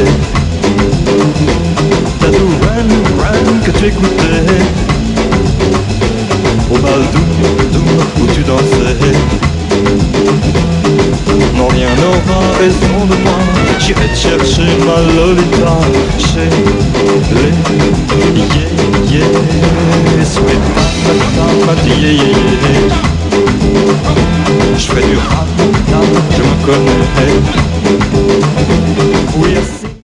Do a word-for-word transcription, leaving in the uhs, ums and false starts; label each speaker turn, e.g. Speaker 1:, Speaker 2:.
Speaker 1: T'as tout run, run que tu écoutais au bal doux, doux où tu dansais. Non, rien n'aura raison de moi. J'irai te chercher ma Lolita chez les yeah yeah. Sweet mama, mama, yeah yeah yeah. Je fais du rap, je me connais. Oui,